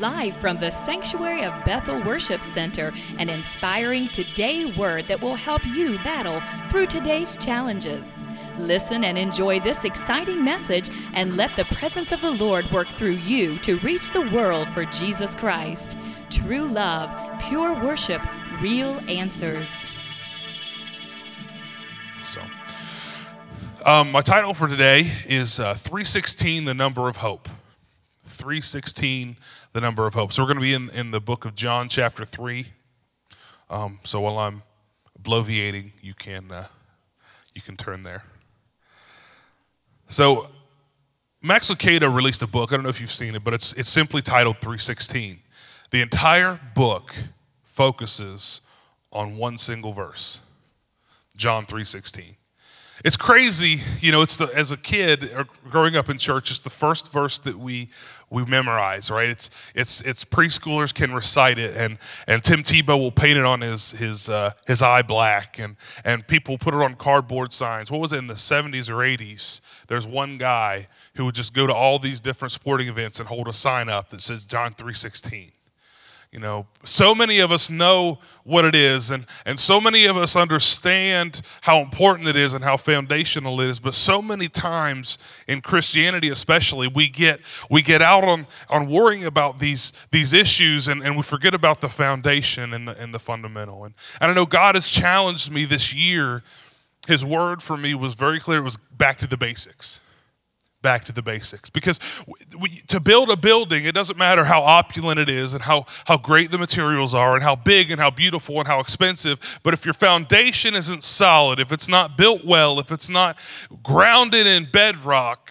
Live from the Sanctuary of Bethel Worship Center, an inspiring today word that will help you battle through today's challenges. Listen and enjoy this exciting message and let the presence of the Lord work through you to reach the world for Jesus Christ. True love, pure worship, real answers. My title for today is 316, the number of hope. 316, the number of hope. So we're going to be in the book of John, chapter 3. So while I'm bloviating, you can turn there. So Max Lucado released a book. I don't know if you've seen it, but it's simply titled 316. The entire book focuses on one single verse, John 3:16. It's crazy, as a kid or growing up in church, it's the first verse that we memorize, right? It's preschoolers can recite it, and Tim Tebow will paint it on his eye black, and people put it on cardboard signs. What was it in the 70s or 80s? There's one guy who would just go to all these different sporting events and hold a sign up that says John 3:16. So many of us know what it is, and so many of us understand how important it is and how foundational it is, but so many times in Christianity especially, we get out on worrying about these issues, and we forget about the foundation and the fundamental. And I know God has challenged me this year. His word for me was very clear. It was back to the basics. Back to the basics. Because to build a building, it doesn't matter how opulent it is and how great the materials are and how big and how beautiful and how expensive, but if your foundation isn't solid, if it's not built well, if it's not grounded in bedrock,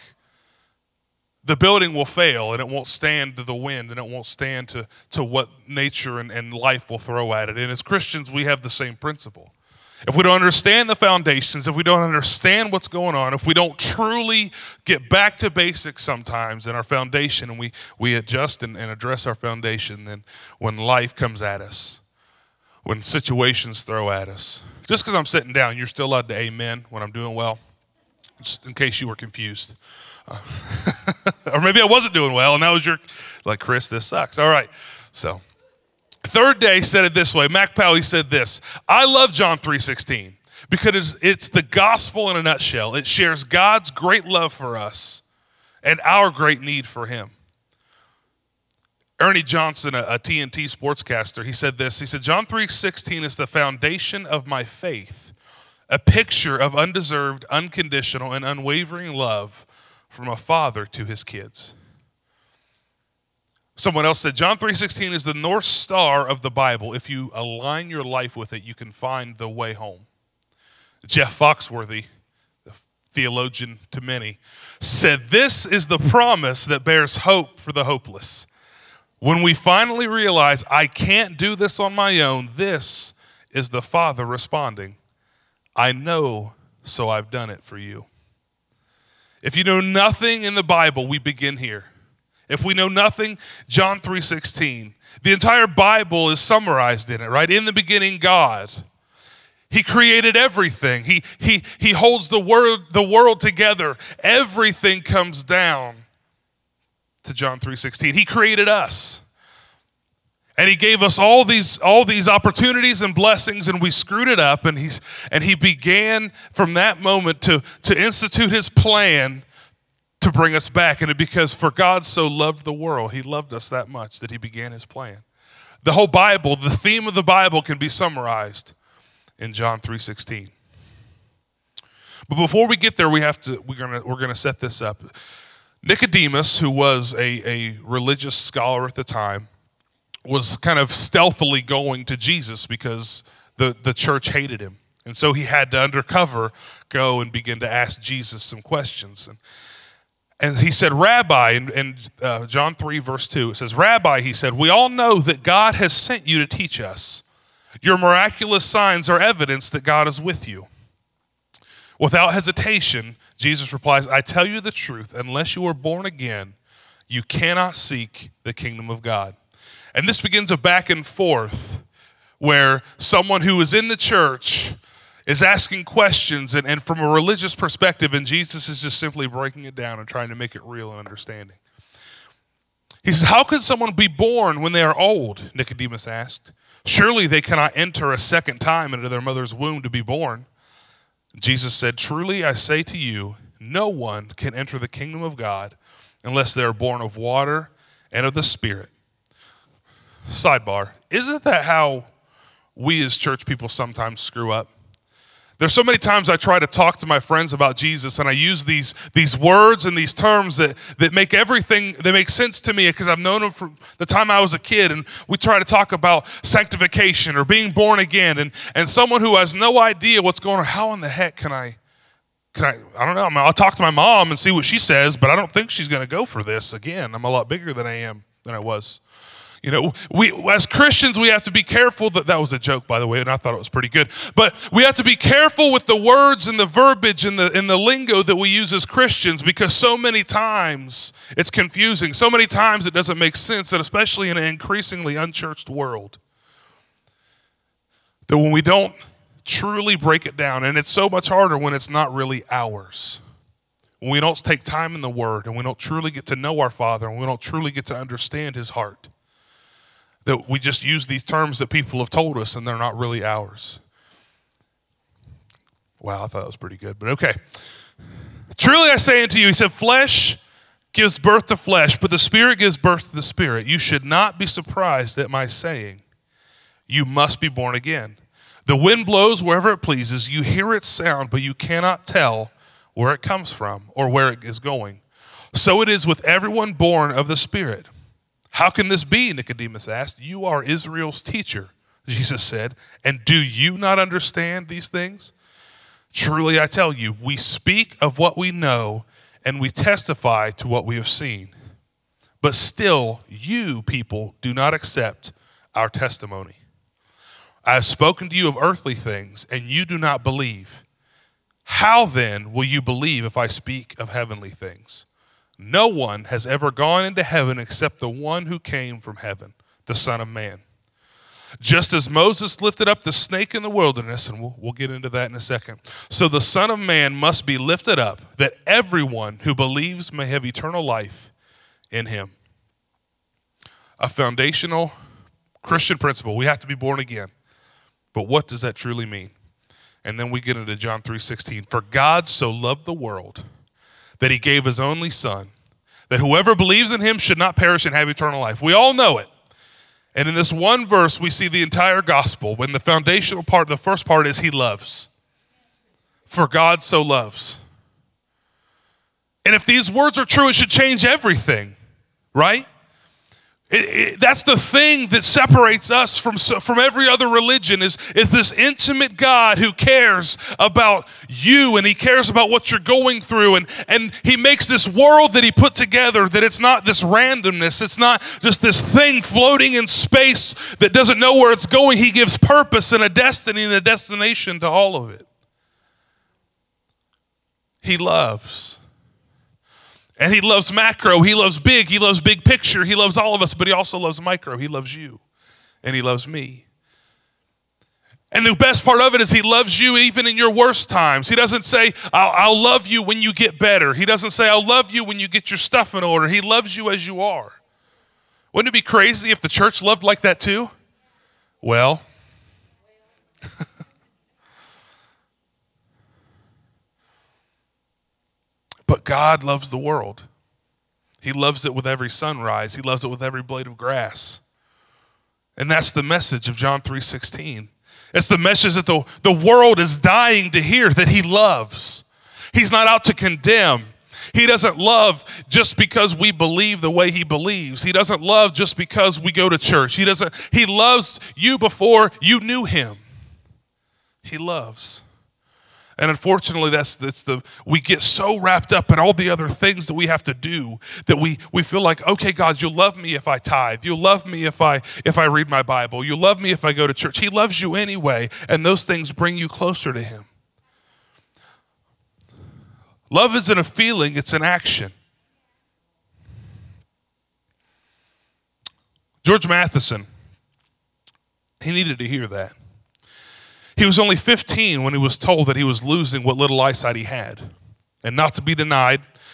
the building will fail, and it won't stand to the wind, and it won't stand to what nature and life will throw at it. And as Christians, we have the same principle. If we don't understand the foundations, if we don't understand what's going on, if we don't truly get back to basics sometimes in our foundation, and we adjust and address our foundation, then when life comes at us, when situations throw at us, just because I'm sitting down, you're still allowed to amen when I'm doing well, just in case you were confused. Or maybe I wasn't doing well, and that was Chris, this sucks. All right, so. Third Day said it this way. Mac Powell, he said this: I love John 3:16 because it's the gospel in a nutshell. It shares God's great love for us and our great need for him. Ernie Johnson, a TNT sportscaster, he said this. He said, John 3:16 is the foundation of my faith, a picture of undeserved, unconditional, and unwavering love from a father to his kids. Someone else said, John 3:16 is the North Star of the Bible. If you align your life with it, you can find the way home. Jeff Foxworthy, the theologian to many, said, this is the promise that bears hope for the hopeless. When we finally realize I can't do this on my own, this is the Father responding, I know, so I've done it for you. If you know nothing in the Bible, we begin here. If we know nothing, John 3:16. The entire Bible is summarized in it, right? In the beginning, God. He created everything. He holds the world together. Everything comes down to John 3:16. He created us. And he gave us all these opportunities and blessings, and we screwed it up, and he began from that moment to institute his plan to bring us back. And because for God so loved the world, he loved us that much that he began his plan. The whole Bible, the theme of the Bible can be summarized in John 3:16. But before we get there, we're gonna set this up. Nicodemus, who was a religious scholar at the time, was kind of stealthily going to Jesus because the church hated him. And so he had to undercover go and begin to ask Jesus some questions. And he said, Rabbi, in John 3, verse 2, it says, Rabbi, he said, we all know that God has sent you to teach us. Your miraculous signs are evidence that God is with you. Without hesitation, Jesus replies, I tell you the truth, unless you are born again, you cannot seek the kingdom of God. And this begins a back and forth where someone who is in the church is asking questions and from a religious perspective, and Jesus is just simply breaking it down and trying to make it real and understanding. He says, how can someone be born when they are old? Nicodemus asked. Surely they cannot enter a second time into their mother's womb to be born. Jesus said, truly I say to you, no one can enter the kingdom of God unless they are born of water and of the Spirit. Sidebar, isn't that how we as church people sometimes screw up? There's so many times I try to talk to my friends about Jesus, and I use these words and these terms that make everything, that make sense to me because I've known them from the time I was a kid, and we try to talk about sanctification or being born again, and someone who has no idea what's going on, how in the heck can I don't know, I'll talk to my mom and see what she says, but I don't think she's going to go for this again. I'm a lot bigger than I was. You know, we as Christians, we have to be careful. That was a joke, by the way, and I thought it was pretty good. But we have to be careful with the words and the verbiage and the lingo that we use as Christians, because so many times it's confusing. So many times it doesn't make sense, and especially in an increasingly unchurched world, that when we don't truly break it down, and it's so much harder when it's not really ours. When we don't take time in the Word, and we don't truly get to know our Father, and we don't truly get to understand His heart. That we just use these terms that people have told us and they're not really ours. Wow, I thought that was pretty good, but okay. Truly I say unto you, he said, flesh gives birth to flesh, but the Spirit gives birth to the Spirit. You should not be surprised at my saying, you must be born again. The wind blows wherever it pleases. You hear its sound, but you cannot tell where it comes from or where it is going. So it is with everyone born of the Spirit. How can this be? Nicodemus asked. You are Israel's teacher, Jesus said, and do you not understand these things? Truly I tell you, we speak of what we know and we testify to what we have seen. But still, you people do not accept our testimony. I have spoken to you of earthly things, and you do not believe. How then will you believe if I speak of heavenly things? No one has ever gone into heaven except the one who came from heaven, the Son of Man. Just as Moses lifted up the snake in the wilderness, and we'll get into that in a second, so the Son of Man must be lifted up, that everyone who believes may have eternal life in him. A foundational Christian principle. We have to be born again. But what does that truly mean? And then we get into John 3:16. For God so loved the world that he gave his only Son, that whoever believes in him should not perish and have eternal life. We all know it. And in this one verse, we see the entire gospel. When the foundational part, the first part is he loves. For God so loves. And if these words are true, it should change everything, right? That's the thing that separates us from every other religion is this intimate God who cares about you, and he cares about what you're going through, and he makes this world that he put together, that it's not this randomness, it's not just this thing floating in space that doesn't know where it's going. He gives purpose and a destiny and a destination to all of it. He loves. And he loves macro, he loves big picture, he loves all of us, but he also loves micro. He loves you, and he loves me. And the best part of it is he loves you even in your worst times. He doesn't say, I'll love you when you get better. He doesn't say, I'll love you when you get your stuff in order. He loves you as you are. Wouldn't it be crazy if the church loved like that too? Well, but God loves the world. He loves it with every sunrise. He loves it with every blade of grass. And that's the message of John 3:16. It's the message that the world is dying to hear, that he loves. He's not out to condemn. He doesn't love just because we believe the way he believes. He doesn't love just because we go to church. He loves you before you knew him. He loves. And unfortunately, we get so wrapped up in all the other things that we have to do that we feel like, okay, God, you'll love me if I tithe. You'll love me if I read my Bible. You'll love me if I go to church. He loves you anyway, and those things bring you closer to him. Love isn't a feeling, it's an action. George Matheson, he needed to hear that. He was only 15 when he was told that he was losing what little eyesight he had. And not to be denied,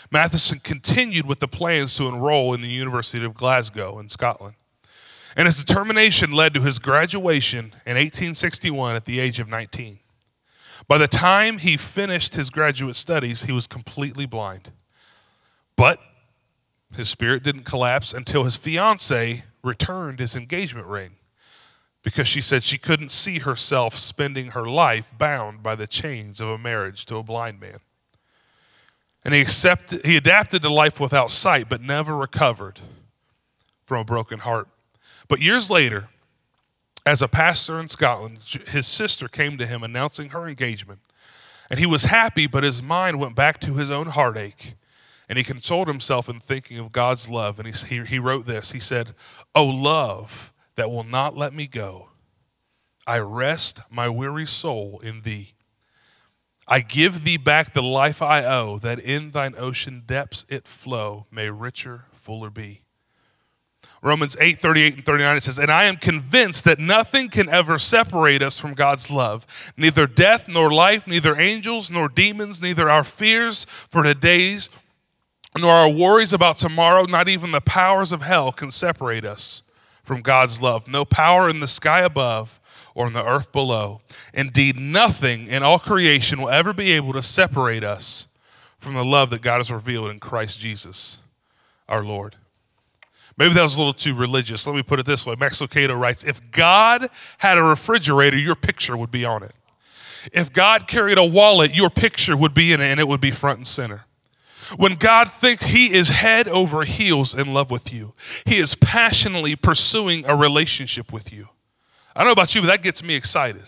Matheson continued with the plans to enroll in the University of Glasgow in Scotland. And his determination led to his graduation in 1861 at the age of 19. By the time he finished his graduate studies, he was completely blind. But his spirit didn't collapse until his fiancée returned his engagement ring, because she said she couldn't see herself spending her life bound by the chains of a marriage to a blind man. And he adapted to life without sight, but never recovered from a broken heart. But years later, as a pastor in Scotland, his sister came to him announcing her engagement. And he was happy, but his mind went back to his own heartache. And he consoled himself in thinking of God's love. And he wrote this. He said, "O love that will not let me go, I rest my weary soul in thee. I give thee back the life I owe, that in thine ocean depths it flow, may richer, fuller be." Romans 8:38 and 39, it says, "And I am convinced that nothing can ever separate us from God's love, neither death nor life, neither angels nor demons, neither our fears for today's, nor our worries about tomorrow, not even the powers of hell can separate us from God's love. No power in the sky above or in the earth below. Indeed, nothing in all creation will ever be able to separate us from the love that God has revealed in Christ Jesus, our Lord." Maybe that was a little too religious. Let me put it this way. Max Lucado writes, if God had a refrigerator, your picture would be on it. If God carried a wallet, your picture would be in it, and it would be front and center. When God thinks he is head over heels in love with you, he is passionately pursuing a relationship with you. I don't know about you, but that gets me excited.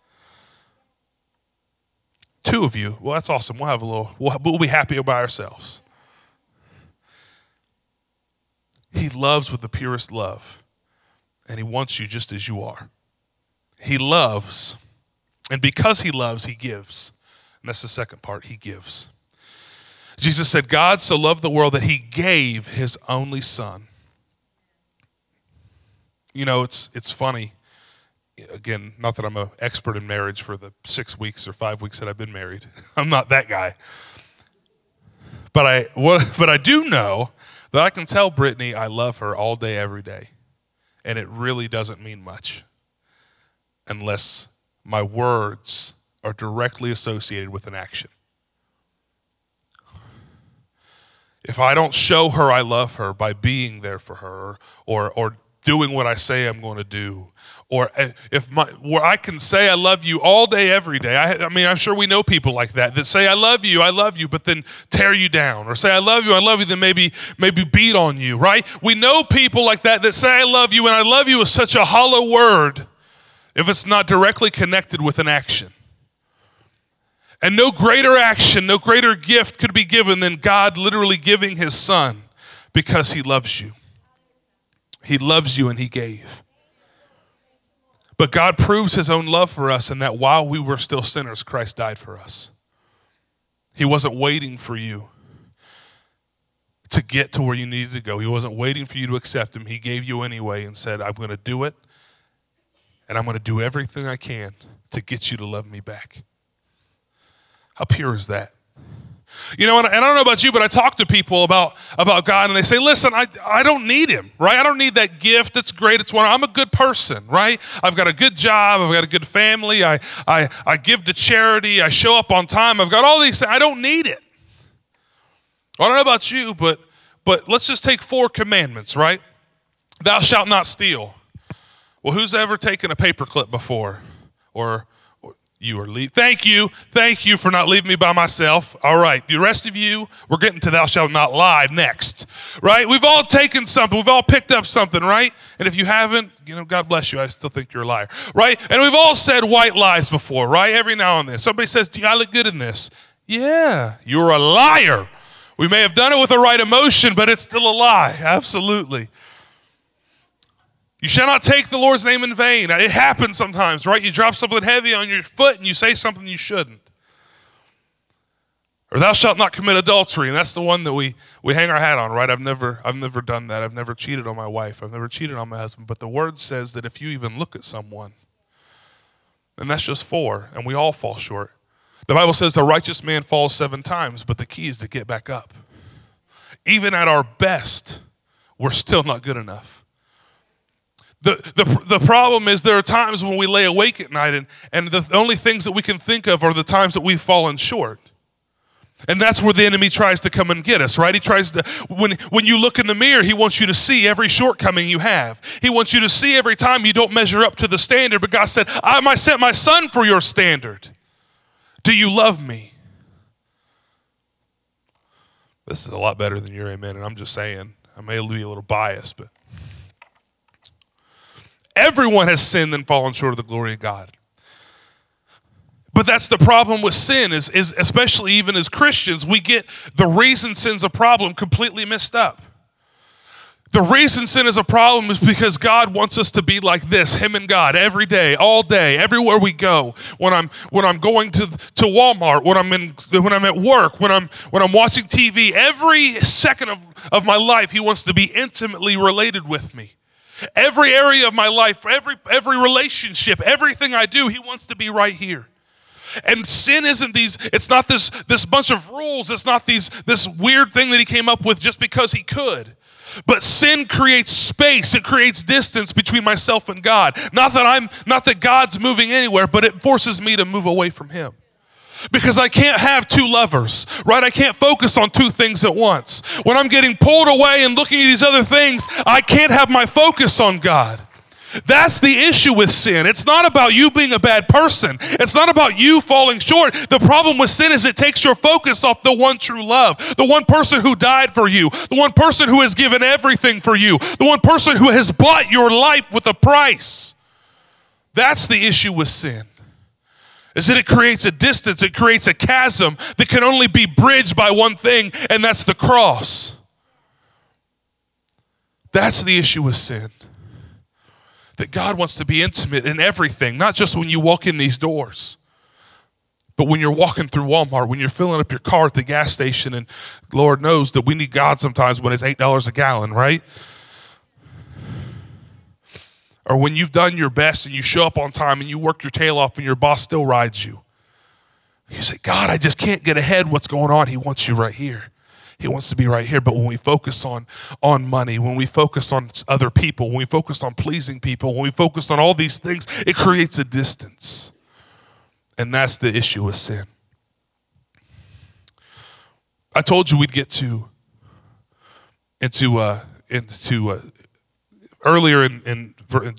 Two of you, well, that's awesome. We'll be happy by ourselves. He loves with the purest love, and he wants you just as you are. He loves, and because he loves, he gives. And that's the second part, he gives. Jesus said, God so loved the world that he gave his only son. You know, it's funny. Again, not that I'm an expert in marriage for the 6 weeks or 5 weeks that I've been married. I'm not that guy. But I do know that I can tell Brittany I love her all day, every day. And it really doesn't mean much unless my words are directly associated with an action. If I don't show her I love her by being there for her or doing what I say I'm going to do, or where I can say I love you all day, every day. I mean, I'm sure we know people like that say I love you, but then tear you down, or say I love you, then maybe beat on you, right? We know people like that say I love you, and I love you is such a hollow word if it's not directly connected with an action. And no greater action, no greater gift could be given than God literally giving his son because he loves you. He loves you and he gave. But God proves his own love for us in that while we were still sinners, Christ died for us. He wasn't waiting for you to get to where you needed to go. He wasn't waiting for you to accept him. He gave you anyway and said, I'm going to do it, and I'm going to do everything I can to get you to love me back. How pure is that? You know, and I don't know about you, but I talk to people about God, and they say, listen, I don't need him, right? I don't need that gift. It's great. It's wonderful. I'm a good person, right? I've got a good job. I've got a good family. I give to charity. I show up on time. I've got all these things. I don't need it. I don't know about you, but let's just take 4 commandments, right? Thou shalt not steal. Well, who's ever taken a paperclip before? Or you are Thank you for not leaving me by myself. All right, the rest of you, we're getting to thou shalt not lie next, right? We've all taken something. We've all picked up something, right? And if you haven't, God bless you. I still think you're a liar, right? And we've all said white lies before, right? Every now and then. Somebody says, I look good in this. Yeah, you're a liar. We may have done it with the right emotion, but it's still a lie. Absolutely. You shall not take the Lord's name in vain. It happens sometimes, right? You drop something heavy on your foot and you say something you shouldn't. Or thou shalt not commit adultery, and that's the one that we hang our hat on, right? I've never done that. I've never cheated on my wife. I've never cheated on my husband. But the word says that if you even look at someone, and that's just 4, and we all fall short. The Bible says the righteous man falls 7 times, but the key is to get back up. even at our best, we're still not good enough. The problem is there are times when we lay awake at night and the only things that we can think of are the times that we've fallen short. And that's where the enemy tries to come and get us, right? He tries to, when you look in the mirror, he wants you to see every shortcoming you have. He wants you to see every time you don't measure up to the standard. But God said, I sent my son for your standard. Do you love me? This is a lot better than your amen, and I'm just saying. I may be a little biased, but everyone has sinned and fallen short of the glory of God. But that's the problem with sin is especially even as Christians, we get the reason sin's a problem completely messed up. The reason sin is a problem is because God wants us to be like this, him and God, every day, all day, everywhere we go. When I'm going to Walmart, when I'm at work, when I'm watching TV, every second of my life, he wants to be intimately related with me. Every area of my life, every relationship, everything I do, he wants to be right here. And sin isn't it's not this bunch of rules, it's not this weird thing that he came up with just because he could. But sin creates space, it creates distance between myself and God. Not that God's moving anywhere, but it forces me to move away from him. Because I can't have two lovers, right? I can't focus on two things at once. When I'm getting pulled away and looking at these other things, I can't have my focus on God. That's the issue with sin. It's not about you being a bad person. It's not about you falling short. The problem with sin is it takes your focus off the one true love, the one person who died for you, the one person who has given everything for you, the one person who has bought your life with a price. That's the issue with sin. Is that it creates a distance, it creates a chasm that can only be bridged by one thing, and that's the cross. That's the issue with sin. That God wants to be intimate in everything, not just when you walk in these doors, but when you're walking through Walmart, when you're filling up your car at the gas station, and Lord knows that we need God sometimes when it's $8 a gallon, right? Or when you've done your best and you show up on time and you work your tail off and your boss still rides you. You say, God, I just can't get ahead. What's going on? He wants you right here. He wants to be right here. But when we focus on money, when we focus on other people, when we focus on pleasing people, when we focus on all these things, it creates a distance. And that's the issue with sin. I told you we'd get into earlier in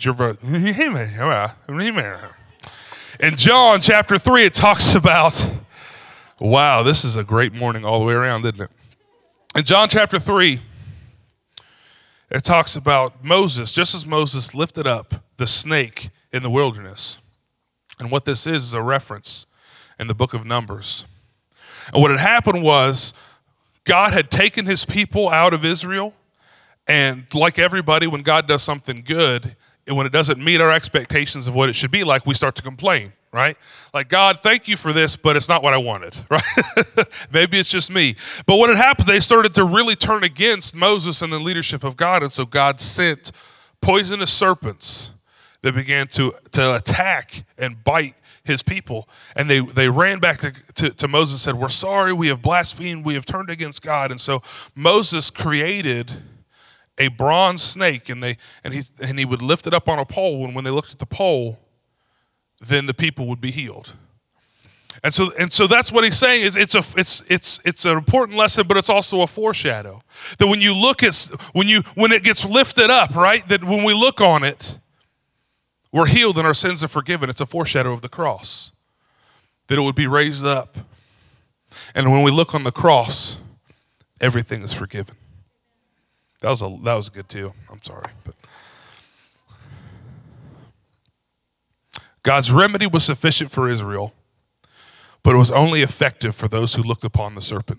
John chapter 3, it talks about, wow, this is a great morning all the way around, isn't it? In John chapter 3, it talks about Moses, just as Moses lifted up the snake in the wilderness. And what this is a reference in the book of Numbers. And what had happened was God had taken his people out of Israel. And like everybody, when God does something good, and when it doesn't meet our expectations of what it should be like, we start to complain, right? Like, God, thank you for this, but it's not what I wanted, right? Maybe it's just me. But what had happened, they started to really turn against Moses and the leadership of God. And so God sent poisonous serpents that began to attack and bite his people. And they ran back to Moses and said, we're sorry, we have blasphemed, we have turned against God. And so Moses created a bronze snake, and he would lift it up on a pole, and when they looked at the pole, then the people would be healed. And so that's what he's saying is it's an important lesson, but it's also a foreshadow. That when you look at when it gets lifted up, right? That when we look on it, we're healed and our sins are forgiven. It's a foreshadow of the cross. That it would be raised up. And when we look on the cross, everything is forgiven. That was good too. I'm sorry. But God's remedy was sufficient for Israel, but it was only effective for those who looked upon the serpent.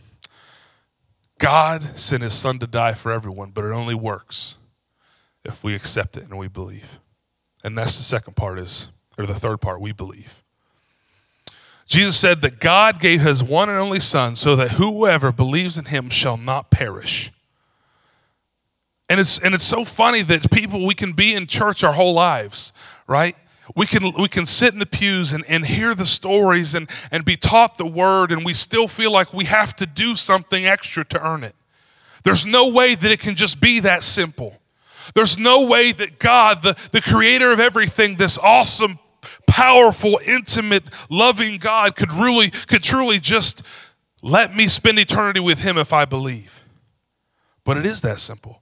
God sent his son to die for everyone, but it only works if we accept it and we believe. And that's the third part, we believe. Jesus said that God gave his one and only son so that whoever believes in him shall not perish. And it's so funny that we can be in church our whole lives, right? We can sit in the pews and hear the stories and be taught the word, and we still feel like we have to do something extra to earn it. There's no way that it can just be that simple. There's no way that God, the creator of everything, this awesome, powerful, intimate, loving God could truly just let me spend eternity with him if I believe. But it is that simple.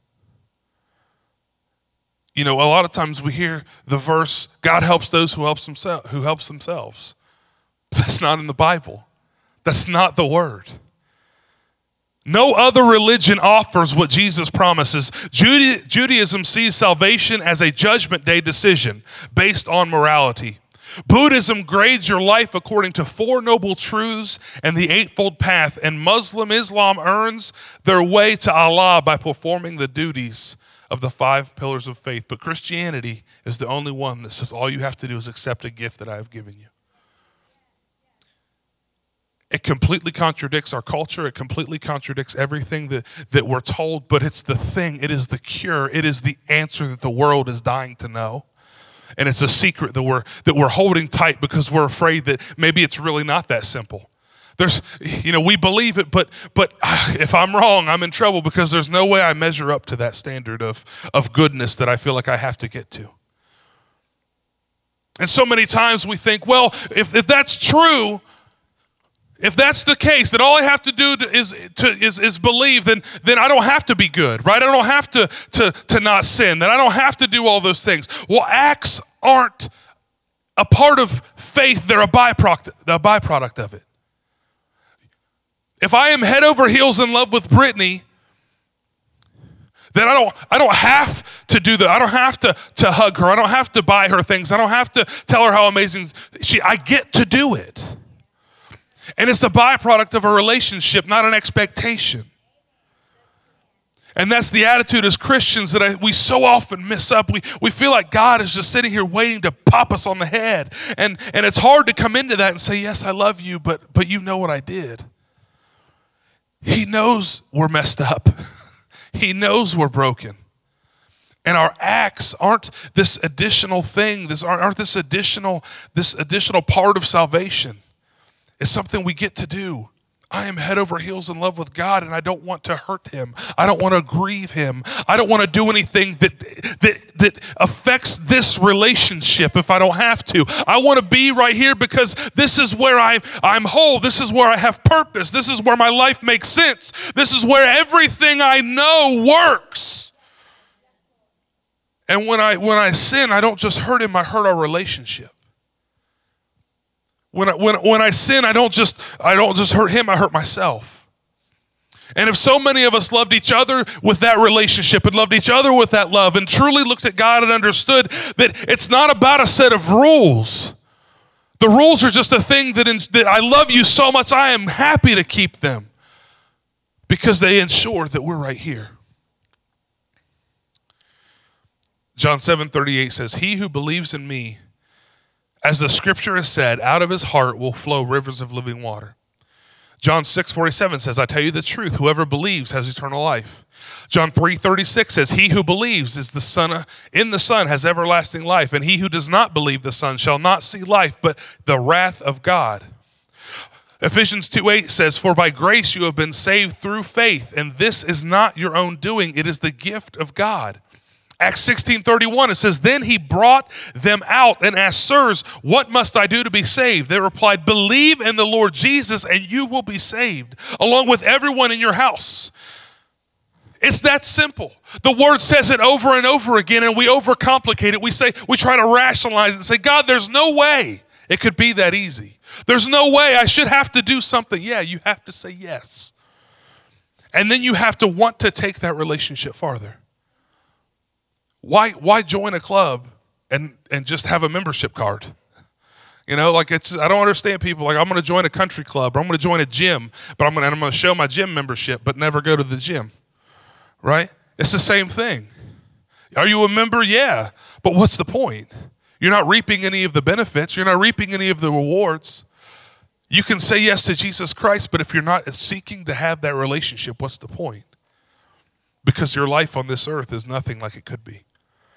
You know, a lot of times we hear the verse, God helps those who helps themselves. That's not in the Bible. That's not the word. No other religion offers what Jesus promises. Judaism sees salvation as a judgment day decision based on morality. Buddhism grades your life according to 4 noble truths and the Eightfold Path, and Islam earns their way to Allah by performing the duties of the 5 pillars of faith. But Christianity is the only one that says all you have to do is accept a gift that I have given you. It completely contradicts our culture. It completely contradicts everything that we're told, but it's the thing. It is the cure. It is the answer that the world is dying to know. And it's a secret that we're holding tight because we're afraid that maybe it's really not that simple. We believe it, but if I'm wrong, I'm in trouble because there's no way I measure up to that standard of goodness that I feel like I have to get to. And so many times we think, well, if that's true, if that's the case, that all I have to do is believe, then I don't have to be good, right? I don't have to not sin, then I don't have to do all those things. Well, acts aren't a part of faith, they're a byproduct of it. If I am head over heels in love with Brittany, then I don't have to do that. I don't have to hug her. I don't have to buy her things. I don't have to tell her how amazing I get to do it. And it's the byproduct of a relationship, not an expectation. And that's the attitude as Christians that we so often miss up. We feel like God is just sitting here waiting to pop us on the head. And it's hard to come into that and say, yes, I love you, but you know what I did. He knows we're messed up. He knows we're broken. And our acts aren't this additional thing, aren't this additional part of salvation. It's something we get to do. I am head over heels in love with God, and I don't want to hurt him. I don't want to grieve him. I don't want to do anything that affects this relationship if I don't have to. I want to be right here because this is where I'm whole. This is where I have purpose. This is where my life makes sense. This is where everything I know works. And when I sin, I don't just hurt him, I hurt our relationship. When I sin, I don't just hurt him, I hurt myself. And if so many of us loved each other with that relationship and loved each other with that love and truly looked at God and understood that it's not about a set of rules. The rules are just a thing that I love you so much, I am happy to keep them because they ensure that we're right here. John 7:38 says, "He who believes in me, as the scripture has said, out of his heart will flow rivers of living water." John 6:47 says, "I tell you the truth, whoever believes has eternal life." John 3:36 says, "He who believes in the Son has everlasting life, and he who does not believe the Son shall not see life, but the wrath of God." Ephesians 2:8 says, "For by grace you have been saved through faith, and this is not your own doing, it is the gift of God." Acts 16:31, it says, "Then he brought them out and asked, 'Sirs, what must I do to be saved?' They replied, 'Believe in the Lord Jesus and you will be saved, along with everyone in your house.'" It's that simple. The word says it over and over again, and we overcomplicate it. We try to rationalize it and say, God, there's no way it could be that easy. There's no way I should have to do something. Yeah, you have to say yes. And then you have to want to take that relationship farther. Why join a club and just have a membership card? You know, I don't understand people like, I'm going to join a country club or I'm going to join a gym, but I'm going to show my gym membership but never go to the gym. Right? It's the same thing. Are you a member? Yeah. But what's the point? You're not reaping any of the benefits. You're not reaping any of the rewards. You can say yes to Jesus Christ, but if you're not seeking to have that relationship, what's the point? Because your life on this earth is nothing like it could be.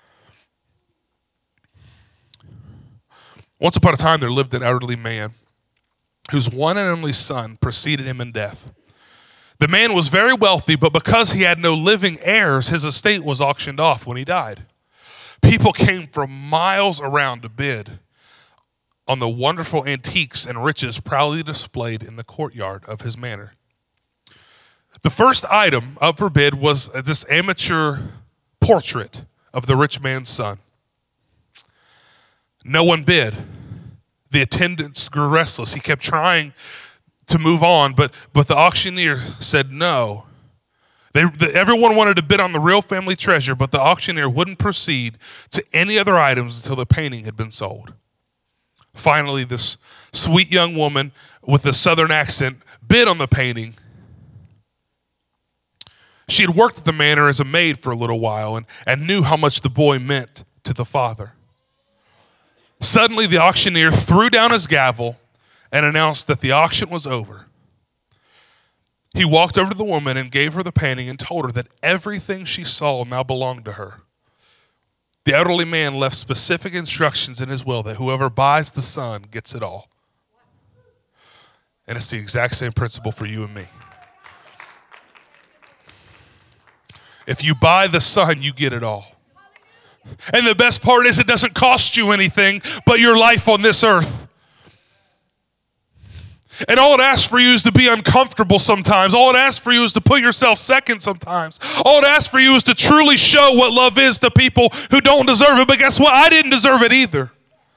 Once upon a time, there lived an elderly man whose one and only son preceded him in death. The man was very wealthy, but because he had no living heirs, his estate was auctioned off when he died. People came from miles around to bid on the wonderful antiques and riches proudly displayed in the courtyard of his manor. The first item up for bid was this amateur portrait of the rich man's son. No one bid. The attendants grew restless. He kept trying to move on, but the auctioneer said no. Everyone wanted to bid on the real family treasure, but the auctioneer wouldn't proceed to any other items until the painting had been sold. Finally, this sweet young woman with a southern accent bid on the painting. She had worked at the manor as a maid for a little while and knew how much the boy meant to the father. Suddenly, the auctioneer threw down his gavel and announced that the auction was over. He walked over to the woman and gave her the painting and told her that everything she saw now belonged to her. The elderly man left specific instructions in his will that whoever buys the son gets it all. And it's the exact same principle for you and me. If you buy the son, you get it all. And the best part is it doesn't cost you anything but your life on this earth. And all it asks for you is to be uncomfortable sometimes. All it asks for you is to put yourself second sometimes. All it asks for you is to truly show what love is to people who don't deserve it. But guess what? I didn't deserve it either.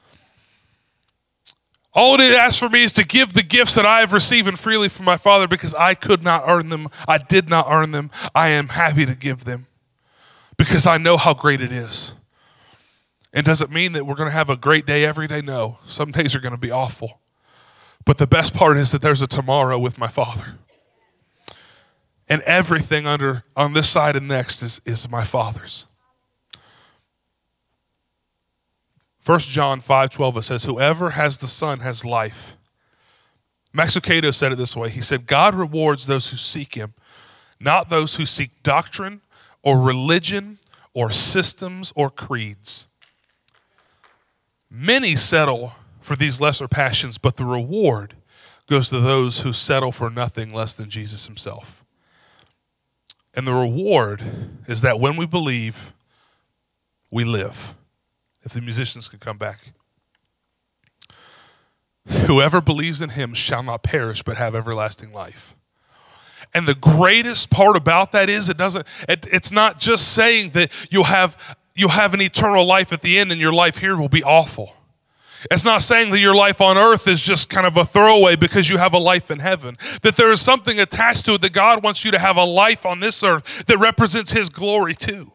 All it asks for me is to give the gifts that I have received freely from my Father because I could not earn them. I did not earn them. I am happy to give them because I know how great it is. And does it mean that we're going to have a great day every day? No. Some days are going to be awful. But the best part is that there's a tomorrow with my Father. And everything on this side and next is my Father's. 1 John 5:12, it says, whoever has the Son has life. Max Lucado said it this way. He said, God rewards those who seek him, not those who seek doctrine or religion or systems or creeds. Many settle for these lesser passions, but the reward goes to those who settle for nothing less than Jesus himself. And the reward is that when we believe, we live. If the musicians could come back. Whoever believes in him shall not perish, but have everlasting life. And the greatest part about that is it's not just saying that you'll have an eternal life at the end and your life here will be awful. It's not saying that your life on earth is just kind of a throwaway because you have a life in heaven. That there is something attached to it that God wants you to have a life on this earth that represents his glory too.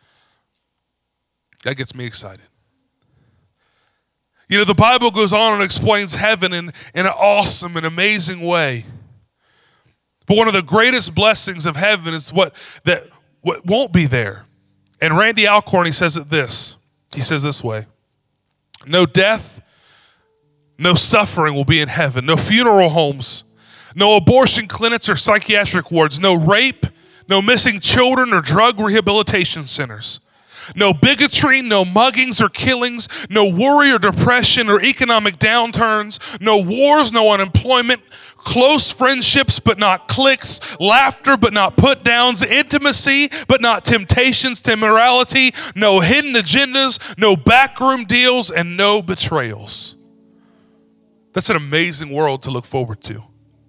That gets me excited. You know, the Bible goes on and explains heaven in an awesome and amazing way. But one of the greatest blessings of heaven is what won't be there. And Randy Alcorn, he says it this. He says this way. No death, no suffering will be in heaven. No funeral homes, no abortion clinics or psychiatric wards, no rape, no missing children or drug rehabilitation centers. No bigotry, no muggings or killings, no worry or depression or economic downturns, no wars, no unemployment, close friendships but not cliques, laughter but not put downs, intimacy but not temptations to immorality, no hidden agendas, no backroom deals, and no betrayals. That's an amazing world to look forward to.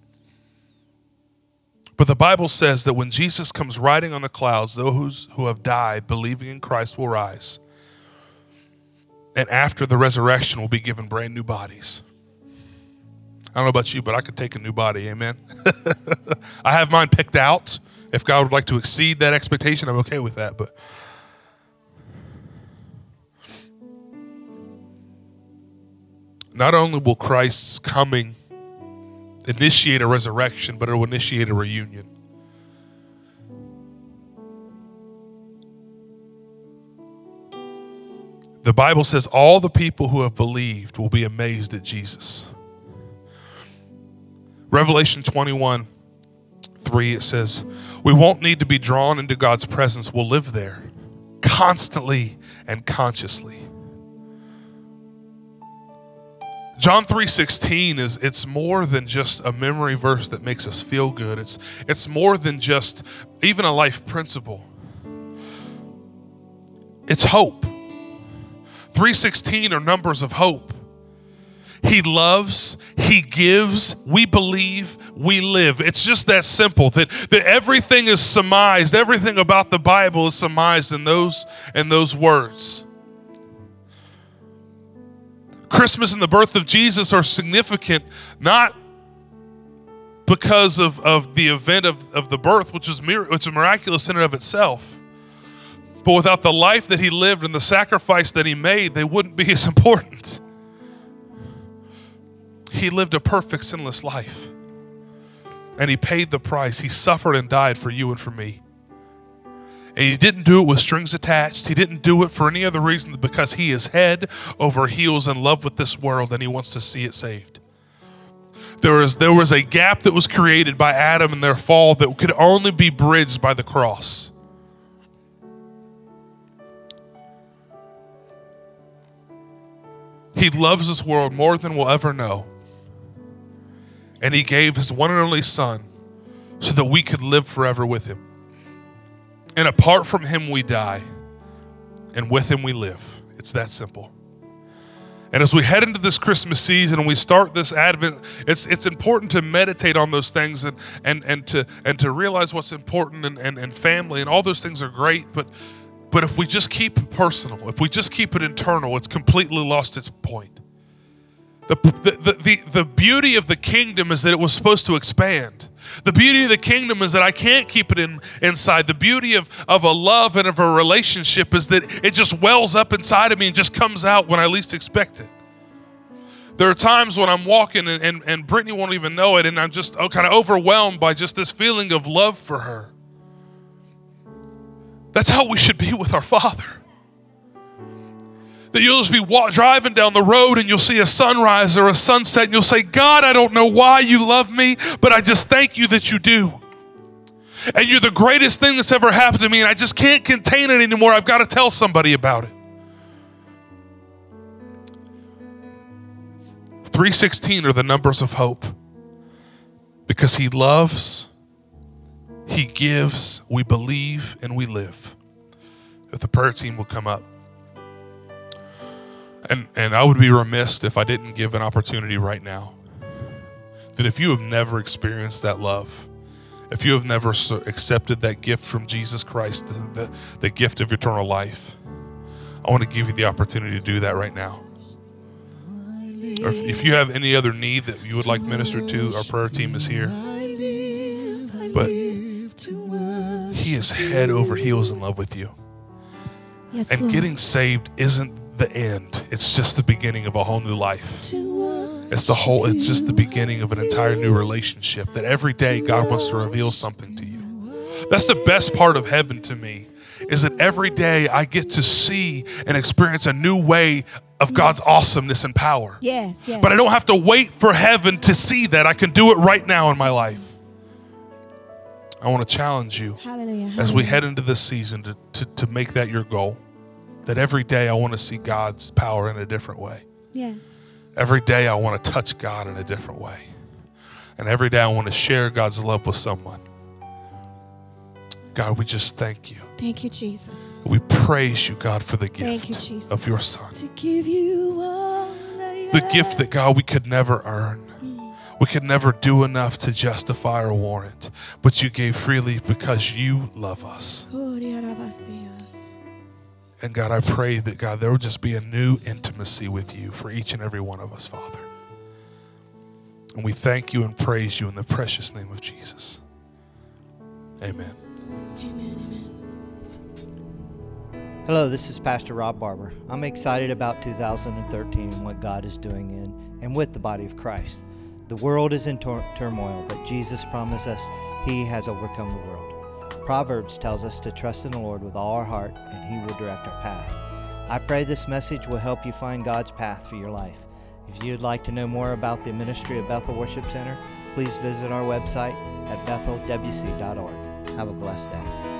But the Bible says that when Jesus comes riding on the clouds, those who have died believing in Christ will rise. And after the resurrection will be given brand new bodies. I don't know about you, but I could take a new body, amen? I have mine picked out. If God would like to exceed that expectation, I'm okay with that. But not only will Christ's coming initiate a resurrection, but it will initiate a reunion. The Bible says all the people who have believed will be amazed at Jesus. Revelation 21:3, it says, we won't need to be drawn into God's presence. We'll live there constantly and consciously. John 3:16 it's more than just a memory verse that makes us feel good. It's more than just even a life principle. It's hope. 3:16 are numbers of hope. He loves, He gives, we believe, we live. It's just that simple, that everything is surmised, everything about the Bible is surmised in those words. Christmas and the birth of Jesus are significant, not because of the event of the birth, which is miraculous in and of itself, but without the life that He lived and the sacrifice that He made, they wouldn't be as important. He lived a perfect, sinless life, and He paid the price. He suffered and died for you and for me. And He didn't do it with strings attached. He didn't do it for any other reason than because He is head over heels in love with this world, and He wants to see it saved. There was a gap that was created by Adam and their fall that could only be bridged by the cross. He loves this world more than we'll ever know. And He gave His one and only Son so that we could live forever with Him. And apart from Him, we die. And with Him, we live. It's that simple. And as we head into this Christmas season and we start this Advent, it's important to meditate on those things and to realize what's important and family and all those things are great. But if we just keep it personal, if we just keep it internal, it's completely lost its point. The beauty of the kingdom is that it was supposed to expand. The beauty of the kingdom is that I can't keep it inside. The beauty of a love and of a relationship is that it just wells up inside of me and just comes out when I least expect it. There are times when I'm walking and Brittany won't even know it, and I'm just kind of overwhelmed by just this feeling of love for her. That's how we should be with our Father. That you'll just be driving down the road and you'll see a sunrise or a sunset and you'll say, God, I don't know why you love me, but I just thank you that you do. And you're the greatest thing that's ever happened to me, and I just can't contain it anymore. I've got to tell somebody about it. 3:16 are the numbers of hope, because He loves, He gives, we believe, and we live. If the prayer team will come up. And I would be remiss if I didn't give an opportunity right now that if you have never experienced that love, if you have never accepted that gift from Jesus Christ, the gift of eternal life, I want to give you the opportunity to do that right now. Or if you have any other need that you would like ministered to, our prayer team is here. But He is head over heels in love with you. Yes, and Lord. getting saved isn't the end. It's just the beginning of a whole new life. It's just the beginning of an entire new relationship, that every day God wants to reveal something to you. That's the best part of heaven to me, is that every day I get to see and experience a new way of God's awesomeness and power. Yes, yes. But I don't have to wait for heaven to see that. I can do it right now in my life. I want to challenge you, Hallelujah. as we head into this season, to make that your goal. That every day I want to see God's power in a different way. Yes. Every day I want to touch God in a different way. And every day I want to share God's love with someone. God, we just thank you. Thank you, Jesus. We praise you, God, for the Thank you, gift Jesus. of your Son. To give you all The gift that, God, we could never earn. We could never do enough to justify or warrant. But you gave freely because you love us. And God, I pray that, God, there will just be a new intimacy with you for each and every one of us, Father. And we thank you and praise you in the precious name of Jesus. Amen. Amen. Hello, this is Pastor Rob Barber. I'm excited about 2013 and what God is doing in and with the body of Christ. The world is in turmoil, but Jesus promised us He has overcome the world. Proverbs tells us to trust in the Lord with all our heart, and He will direct our path. I pray this message will help you find God's path for your life. If you'd like to know more about the ministry of Bethel Worship Center, please visit our website at bethelwc.org. Have a blessed day.